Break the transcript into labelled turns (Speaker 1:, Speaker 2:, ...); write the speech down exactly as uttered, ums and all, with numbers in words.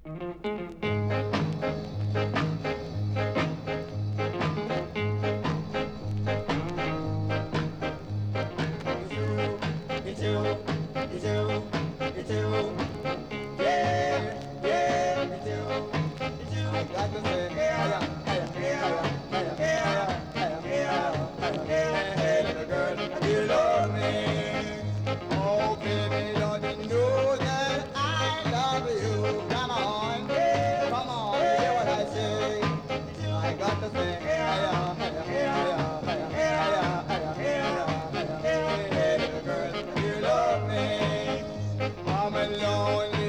Speaker 1: It's you, it's you, it's you. Yeah, yeah, it's you, it's you. I got to say, higher, higher, higher, higher, higher, higher, higher, higher. Hey, little girl, do you love me? Oh, baby, don't you know that I love you? Come on, yeah, come on, you hear what I say? I got to say, higher, higher, higher, higher, higher, higher, higher, higher. Hey, little girl, do you love me? I'm a lonely